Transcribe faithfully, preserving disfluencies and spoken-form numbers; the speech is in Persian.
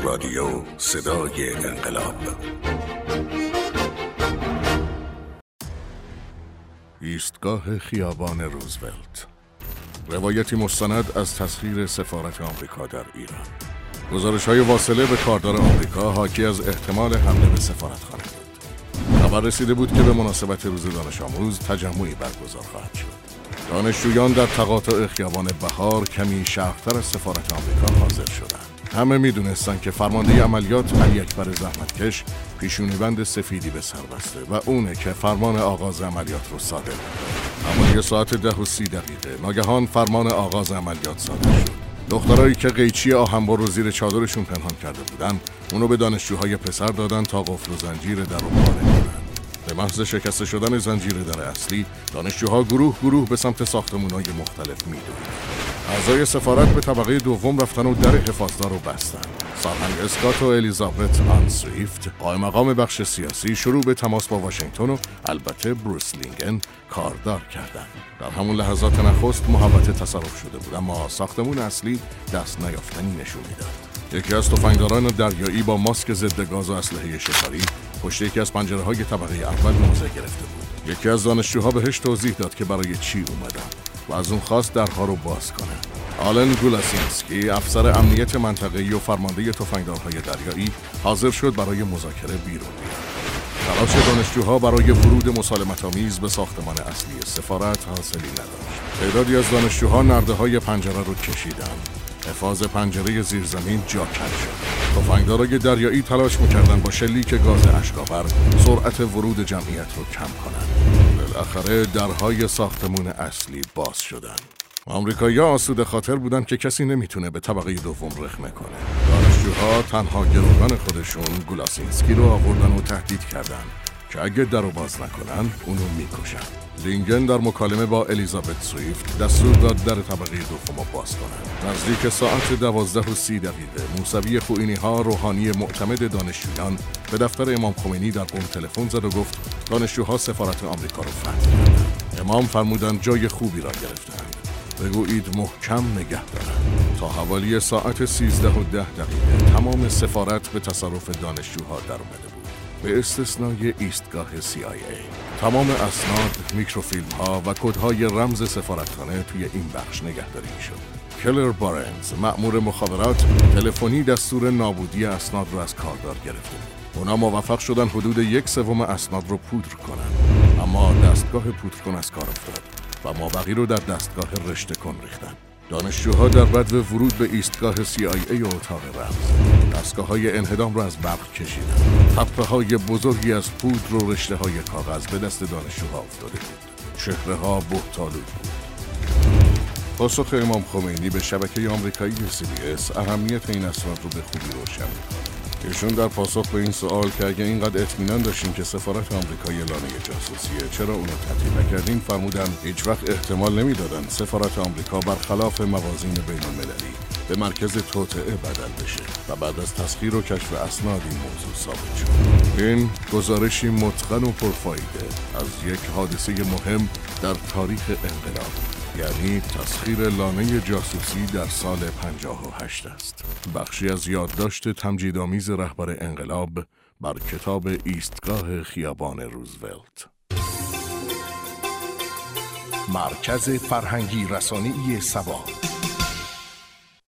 رادیو صدای انقلاب. ایستگاه خیابان روزولت، روایتی مستند از تسخیر سفارت آمریکا در ایران. گزارش‌های واصله به کاردار آمریکا حاکی از احتمال حمله به سفارتخانه بود. خبر رسیده بود که به مناسبت روز دانش آموز تجمعی برگزار خواهد شد. دانشجویان در تقاطع خیابان بهار کمی شرق‌تر از سفارت آمریکا حاضر شدند. همه می‌دونستند که فرمانده عملیات علی اکبر زحمتکش پیشونیبند سفیدی به سر بسته و اونه که فرمان آغاز عملیات رو صادر کرد. اما یه ساعت ده و سی دقیقه ناگهان فرمان آغاز عملیات صادر شد. دخترایی که قیچی آهنبر رو زیر چادرشون پنهان کرده بودن، اونو به دانشجوهای پسر دادن تا قفل و زنجیر در رو پاره کنن. به محض شکسته شدن زنجیر در اصلی، دانشجوها گروه گروه به سمت ساختمان‌های مختلف می‌دویدند. اعضای سفارت به طبقه دوم رفتن و در حفاظدار رو بستن. سرهنگ اسکات و الیزابت آن سویفت، قائم مقام بخش سیاسی، شروع به تماس با واشنگتن و البته بروس لینگن کاردار کردند. در همون لحظات نخست محوطه تصرف شده بود، اما ساختمون اصلی دست نیافتنی نشون میداد. یکی از تفنگداران دریایی با ماسک ضد گاز و اسلحه شکاری پشت یکی از پنجره‌های طبقه اول موضع گرفته بود. یکی از دانشجوها بهش توضیح داد که برای چی اومدن و از اون خواست درها رو باز کنه. آلن گولاسینسکی، افسر امنیت منطقه‌ای و فرمانده تفنگدارهای دریایی، حاضر شد برای مذاکره بیرون بیاد. تلاش دانشجوها برای ورود مسالمت‌آمیز به ساختمان اصلی سفارت حاصلی نداشت. تعدادی از دانشجوها نرده‌های پنجره رو کشیدند. حفاظ پنجره زیرزمین جا کج شد. تفنگدارای دریایی تلاش می‌کردند با شلیک گاز اشک‌آور سرعت ورود جمعیت رو کم کنند. بالاخره درهای ساختمون اصلی باز شدند. آمریکایی‌ها آسوده خاطر بودند که کسی نمیتونه به طبقه دوم رخنه کنه. دانشجوها تنها گروگان خودشون گولاسینسکی رو آوردن و تهدید کردند که اگه درو باز نکنن اونو میکشن. لینگن در مکالمه با الیزابت سویفت دستور داد در طبقه دوم رو باز کنن. نزدیک ساعت دوازده و سی دقیقه موسوی خوئینی‌ها، روحانی معتمد دانشجویان، به دفتر امام خمینی در قم تلفن زد و گفت دانشجوها سفارت آمریکا رو فتح کردند. امام فرمودند جای خوبی را گرفتند. بگویید محکم نگه دارند. تا حوالی ساعت سیزده و ده دقیقه تمام سفارت به تصرف دانشجوها در اومده بود، به استثنای ایستگاه سی آی ای. تمام اسناد، میکروفیلم ها و کدهای رمز سفارتخانه توی این بخش نگهداری میشد. کلر بارنز، مأمور مخابرات، تلفنی دستور نابودی اسناد رو از کاردار گرفته بود. اونا موفق شدن حدود یک سوم اسناد رو پودر کنن، اما دستگاه پودرکن از کار افتاد و مابقی رو در دستگاه رشته کن ریختن. دانشجوها در بدو ورود به ایستگاه سی آی ای و اتاق رمز، دستگاه‌های انهدام را از برق کشیدند. تپه‌های بزرگی از پودر و رشته‌های کاغذ به دست دانشجوها افتاده بود. چهره‌ها بهتالود بود. پاسخ امام خمینی به شبکه آمریکایی سی بی اس اهمیت این اسناد رو به خوبی روشن می‌کند. ایشون در پاسخ به این سوال که اگه اینقدر اطمینان داشتیم که سفارت آمریکا یه لانه جاسوسیه، چرا اونو تعطیل نکردین؟ فرمودن هیچ وقت احتمال نمیدادن سفارت آمریکا برخلاف موازین بین‌المللی به مرکز توطئه بدل بشه و بعد از تسخیر و کشف اسناد این موضوع ثابت شد. این گزارشی متقن و پرفایده از یک حادثه مهم در تاریخ انقلاب، یعنی تسخیر لانه جاسوسی در سال پنجاه و هشت است. بخشی از یادداشت تمجیدآمیز رهبر انقلاب بر کتاب ایستگاه خیابان روزولت. مرکز فرهنگی رسانه‌ای سبا.